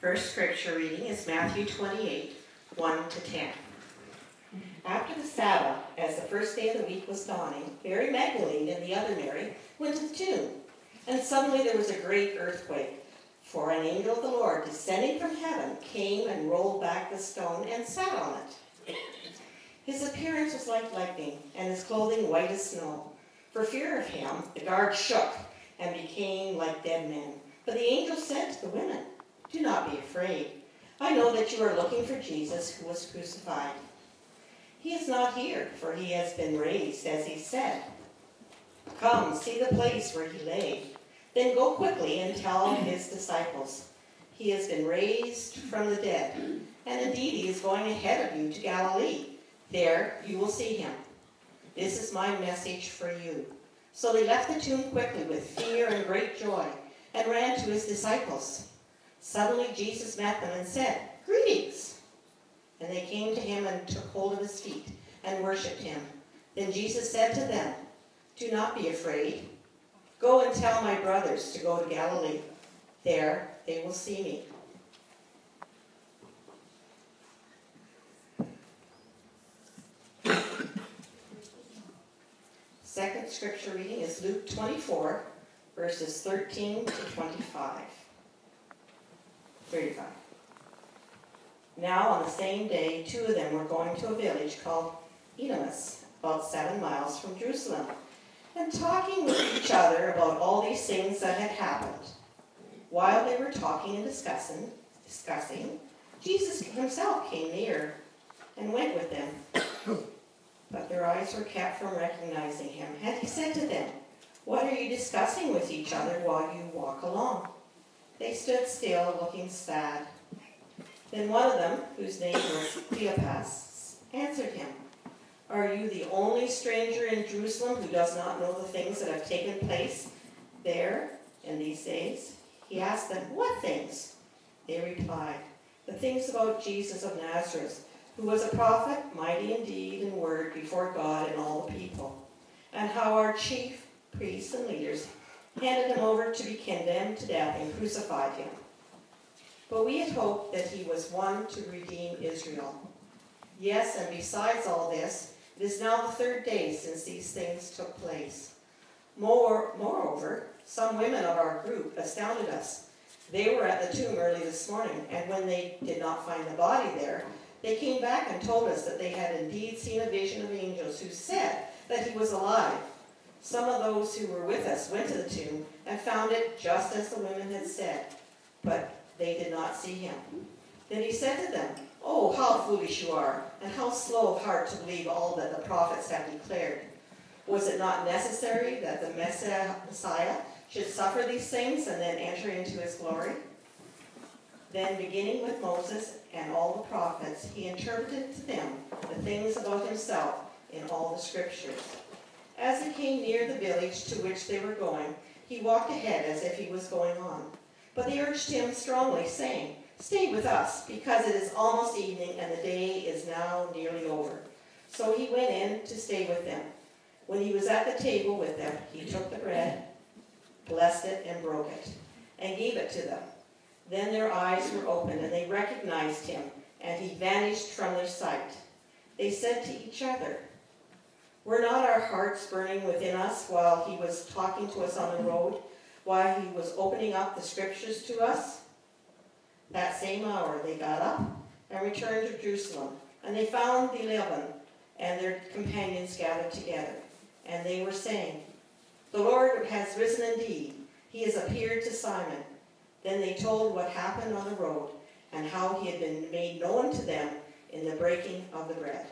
First scripture reading is Matthew 28, 1 to 10. After the Sabbath, as the first day of the week was dawning, Mary Magdalene and the other Mary went to the tomb. And suddenly there was a great earthquake, for an angel of the Lord, descending from heaven, came and rolled back the stone and sat on it. His appearance was like lightning, and his clothing white as snow. For fear of him, the guards shook and became like dead men. But the angel said to the women, "Do not be afraid. I know that you are looking for Jesus who was crucified. He is not here, for he has been raised, as he said. Come, see the place where he lay. Then go quickly and tell his disciples, he has been raised from the dead, and indeed he is going ahead of you to Galilee. There you will see him. This is my message for you." So they left the tomb quickly with fear and great joy, and ran to his disciples. Suddenly Jesus met them and said, "Greetings." And they came to him and took hold of his feet and worshipped him. Then Jesus said to them, "Do not be afraid. Go and tell my brothers to go to Galilee. There they will see me." Second scripture reading is Luke 24, verses 13 to 35. Now on the same day, two of them were going to a village called Emmaus, about 7 miles from Jerusalem, and talking with each other about all these things that had happened. While they were talking and discussing, Jesus himself came near and went with them. But their eyes were kept from recognizing him. And he said to them, "What are you discussing with each other while you walk along?" They stood still, looking sad. Then one of them, whose name was Cleopas, answered him, "Are you the only stranger in Jerusalem who does not know the things that have taken place there in these days?" He asked them, "What things?" They replied, "The things about Jesus of Nazareth, who was a prophet, mighty in deed and word before God and all the people, and how our chief priests and leaders handed him over to be condemned to death and crucified him. But we had hoped that he was one to redeem Israel. Yes, and besides all this, it is now the third day since these things took place. Moreover, some women of our group astounded us. They were at the tomb early this morning, and when they did not find the body there, they came back and told us that they had indeed seen a vision of angels who said that he was alive. Some of those who were with us went to the tomb and found it just as the women had said, but they did not see him." Then he said to them, "Oh, how foolish you are, and how slow of heart to believe all that the prophets have declared. Was it not necessary that the Messiah should suffer these things and then enter into his glory?" Then, beginning with Moses and all the prophets, he interpreted to them the things about himself in all the scriptures. As they came near the village to which they were going, he walked ahead as if he was going on. But they urged him strongly, saying, "Stay with us, because it is almost evening and the day is now nearly over." So he went in to stay with them. When he was at the table with them, he took the bread, blessed it, and broke it, and gave it to them. Then their eyes were opened, and they recognized him, and he vanished from their sight. They said to each other, "Were not our hearts burning within us while he was talking to us on the road, while he was opening up the scriptures to us?" That same hour they got up and returned to Jerusalem, and they found the 11 and their companions gathered together. And they were saying, "The Lord has risen indeed. He has appeared to Simon." Then they told what happened on the road and how he had been made known to them in the breaking of the bread.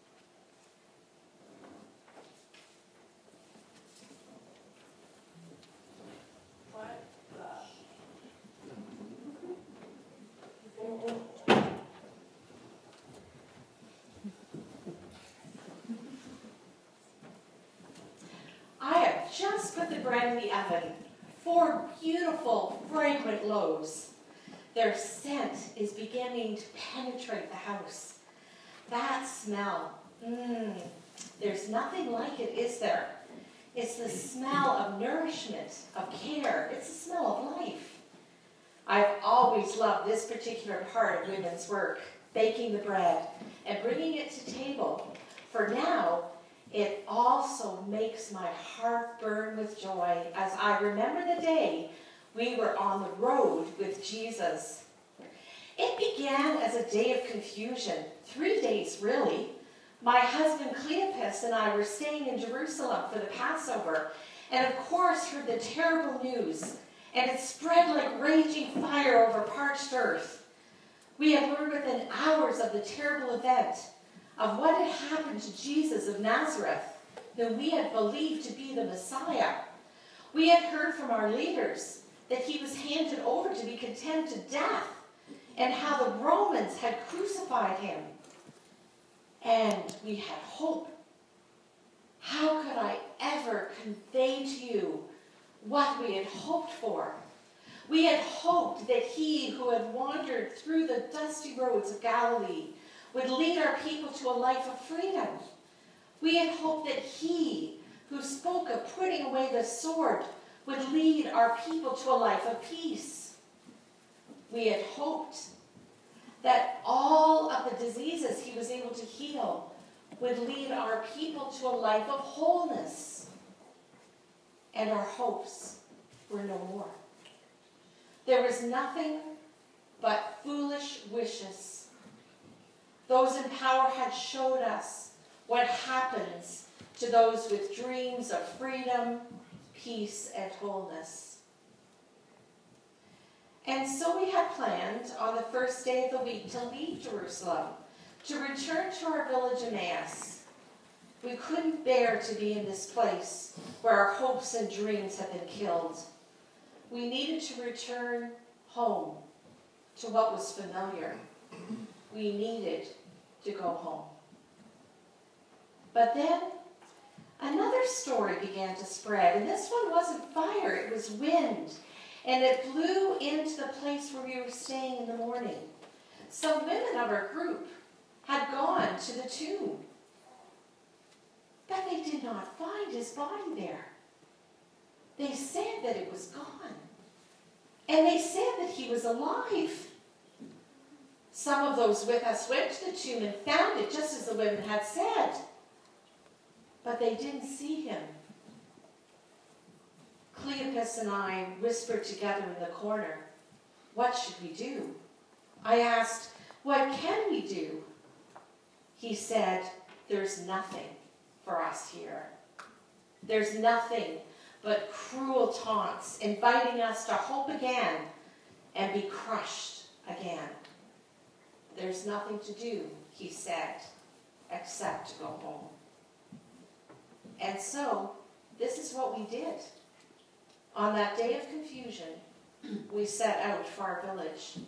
I have just put the bread in the oven. 4 beautiful, fragrant loaves. Their scent is beginning to penetrate the house. That smell, there's nothing like it, is there? It's the smell of nourishment, of care. It's the smell of life. I've always loved this particular part of women's work, baking the bread and bringing it to table. For now, it also makes my heart burn with joy as I remember the day we were on the road with Jesus. It began as a day of confusion, 3 days really. My husband Cleopas and I were staying in Jerusalem for the Passover, and of course heard the terrible news, and it spread like raging fire over parched earth. We had learned within hours of the terrible event of what had happened to Jesus of Nazareth, whom we had believed to be the Messiah. We had heard from our leaders that he was handed over to be condemned to death, and how the Romans had crucified him. And we had hope. How could I ever convey to you what we had hoped for? We had hoped that he who had wandered through the dusty roads of Galilee would lead our people to a life of freedom. We had hoped that he who spoke of putting away the sword would lead our people to a life of peace. We had hoped that all of the diseases he was able to heal would lead our people to a life of wholeness. And our hopes were no more. There was nothing but foolish wishes. Those in power had showed us what happens to those with dreams of freedom, peace, and wholeness. And so we had planned on the first day of the week to leave Jerusalem, to return to our village Emmaus. We couldn't bear to be in this place where our hopes and dreams had been killed. We needed to return home to what was familiar. We needed to go home. But then another story began to spread, and this one wasn't fire, it was wind. And it blew into the place where we were staying in the morning. Some women of our group had gone to the tomb, but they did not find his body there. They said that it was gone, and they said that he was alive. Some of those with us went to the tomb and found it just as the women had said, but they didn't see him. Cleopas and I whispered together in the corner, "What should we do?" I asked, "What can we do?" He said, "There's nothing for us here. There's nothing but cruel taunts inviting us to hope again and be crushed again. There's nothing to do," he said, "except to go home." And so, this is what we did. On that day of confusion, we set out for our village.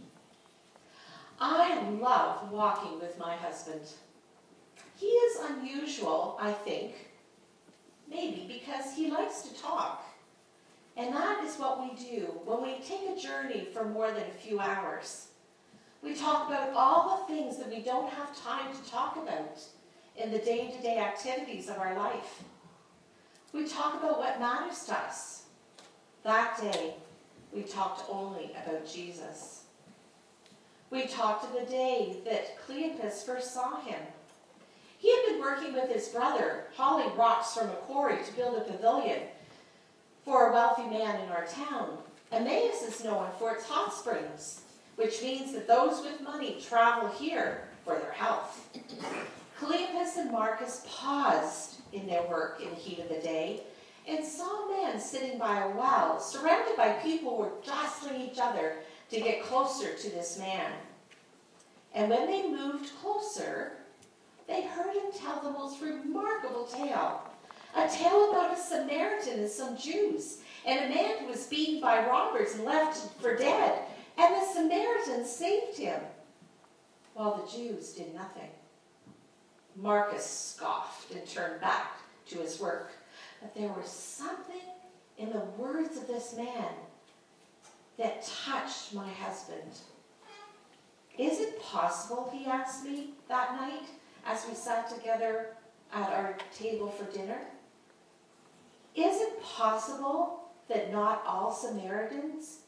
I love walking with my husband. He is unusual, I think, maybe because he likes to talk. And that is what we do when we take a journey for more than a few hours. We talk about all the things that we don't have time to talk about in the day-to-day activities of our life. We talk about what matters to us. That day, we talked only about Jesus. We talked of the day that Cleopas first saw him. He had been working with his brother, hauling rocks from a quarry to build a pavilion for a wealthy man in our town. Emmaus is known for its hot springs, which means that those with money travel here for their health. Cleopas and Marcus paused in their work in the heat of the day and saw a man sitting by a well, surrounded by people who were jostling each other to get closer to this man. And when they moved closer, they heard him tell the most remarkable tale. A tale about a Samaritan and some Jews, and a man who was beaten by robbers and left for dead. And the Samaritans saved him, while the Jews did nothing. Marcus scoffed and turned back to his work. But there was something in the words of this man that touched my husband. "Is it possible," he asked me that night as we sat together at our table for dinner, "is it possible that not all Samaritans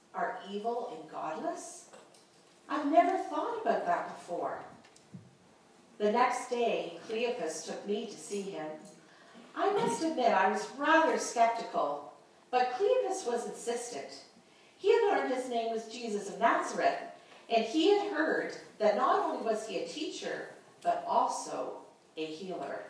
are evil and godless? I've never thought about that before. The next day, Cleopas took me to see him. I must admit I was rather skeptical, but Cleopas was insistent. He had learned his name was Jesus of Nazareth, and he had heard that not only was he a teacher, but also a healer.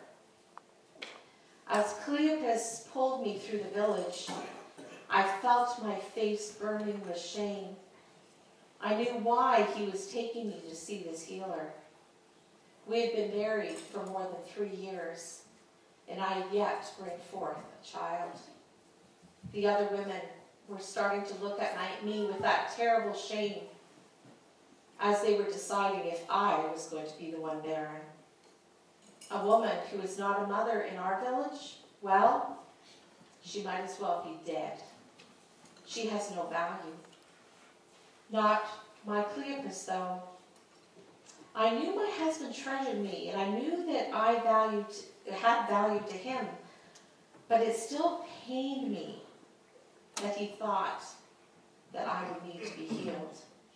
As Cleopas pulled me through the village, I felt my face burning with shame. I knew why he was taking me to see this healer. We had been married for more than 3 years, and I had yet to bring forth a child. The other women were starting to look at me with that terrible shame as they were deciding if I was going to be the one barren. A woman who is not a mother in our village, well, she might as well be dead. She has no value. Not my Cleopas, though. I knew my husband treasured me, and I knew that I had value to him, but it still pained me that he thought that I would need to be healed.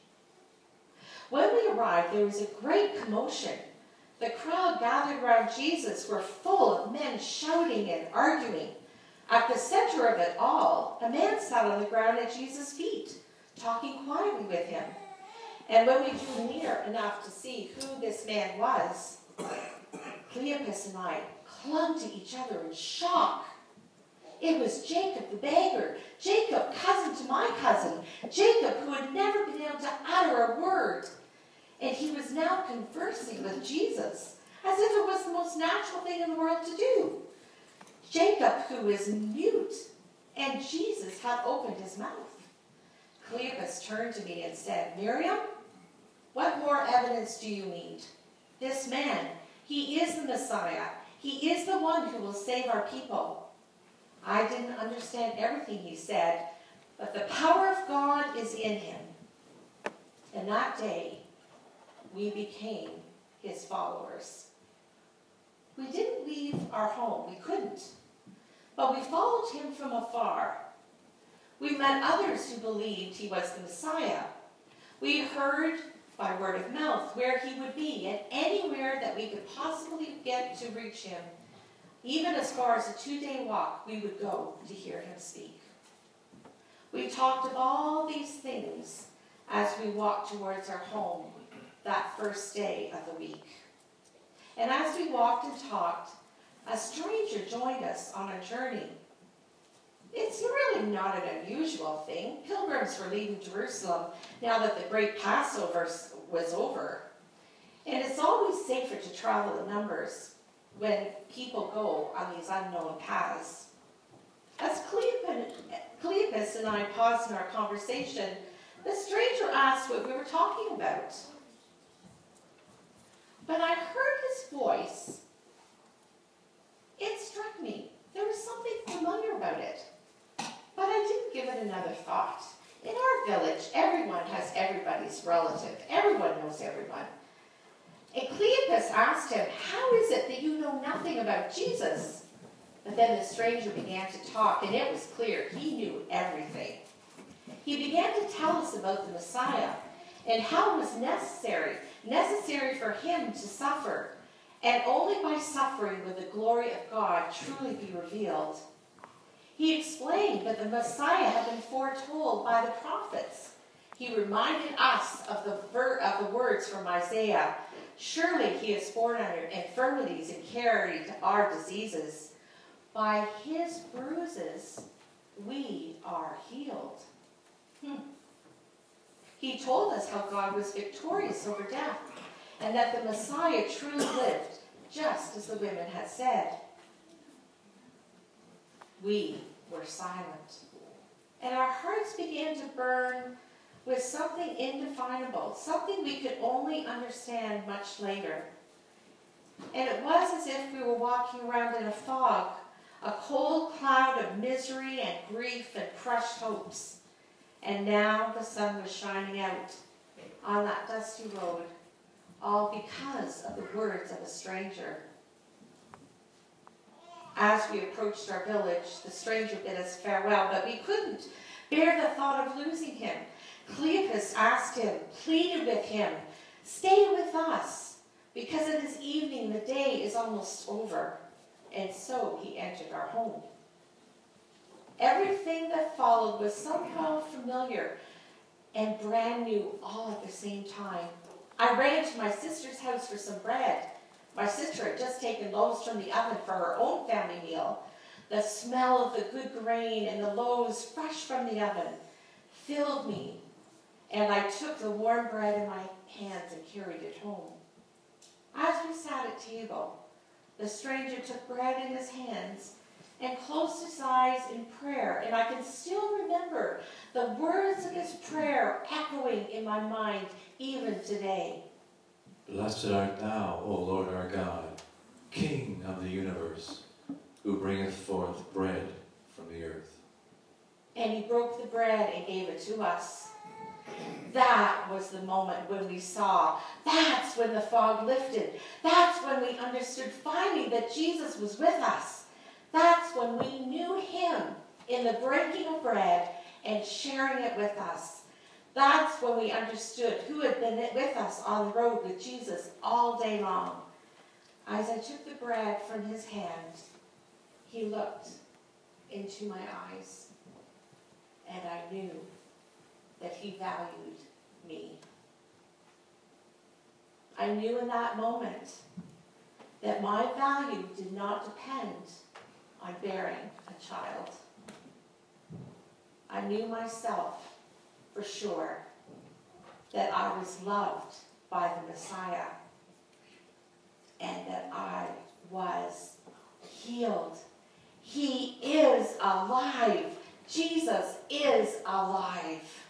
When we arrived, there was a great commotion. The crowd gathered around Jesus were full of men shouting and arguing. At the center of it all, a man sat on the ground at Jesus' feet, talking quietly with him. And when we drew near enough to see who this man was, Cleopas and I clung to each other in shock. It was Jacob the beggar, Jacob, cousin to my cousin, Jacob who had never been able to utter a word. And he was now conversing with Jesus as if it was the most natural thing in the world to do. Jacob, who was mute, and Jesus had opened his mouth. Cleopas turned to me and said, "Miriam, what more evidence do you need? This man, he is the Messiah. He is the one who will save our people." I didn't understand everything he said, but the power of God is in him. And that day, we became his followers. We didn't leave our home. We couldn't. But we followed him from afar. We met others who believed he was the Messiah. We heard by word of mouth where he would be, and anywhere that we could possibly get to reach him, even as far as a 2-day walk, we would go to hear him speak. We talked of all these things as we walked towards our home that first day of the week. And as we walked and talked, a stranger joined us on a journey. It's really not an unusual thing. Pilgrims were leaving Jerusalem now that the great Passover was over. And it's always safer to travel in numbers when people go on these unknown paths. As Cleopas and I paused in our conversation, the stranger asked what we were talking about. When I heard his voice, it struck me. There was something familiar about it. But I didn't give it another thought. In our village, everyone has everybody's relative. Everyone knows everyone. And Cleopas asked him, "How is it that you know nothing about Jesus?" But then the stranger began to talk, and it was clear he knew everything. He began to tell us about the Messiah and how it was necessary for him to suffer, and only by suffering would the glory of God truly be revealed. He explained that the Messiah had been foretold by the prophets. He reminded us of the words from Isaiah, "Surely he is borne under infirmities and carried our diseases. By his bruises we are healed." He told us how God was victorious over death, and that the Messiah truly lived, just as the women had said. We were silent, and our hearts began to burn with something indefinable, something we could only understand much later. And it was as if we were walking around in a fog, a cold cloud of misery and grief and crushed hopes. And now the sun was shining out on that dusty road, all because of the words of a stranger. As we approached our village, the stranger bid us farewell, but we couldn't, bear the thought of losing him. Cleopas asked him, pleaded with him, stay with us, because it is evening, the day is almost over. And so he entered our home. Everything that followed was somehow familiar and brand new all at the same time. I ran to my sister's house for some bread. My sister had just taken loaves from the oven for her own family meal. The smell of the good grain and the loaves fresh from the oven filled me, and I took the warm bread in my hands and carried it home. As we sat at table, the stranger took bread in his hands and closed his eyes in prayer, and I can still remember the words of his prayer echoing in my mind even today. Blessed art thou, O Lord our God, King of the universe, who bringeth forth bread from the earth. And he broke the bread and gave it to us. That was the moment when we saw. That's when the fog lifted. That's when we understood finally that Jesus was with us. That's when we knew him in the breaking of bread and sharing it with us. That's when we understood who had been with us on the road with Jesus all day long. As I took the bread from his hand, he looked into my eyes, and I knew that he valued me. I knew in that moment that my value did not depend on bearing a child. I knew myself for sure that I was loved by the Messiah and that I was healed. He is alive. Jesus is alive.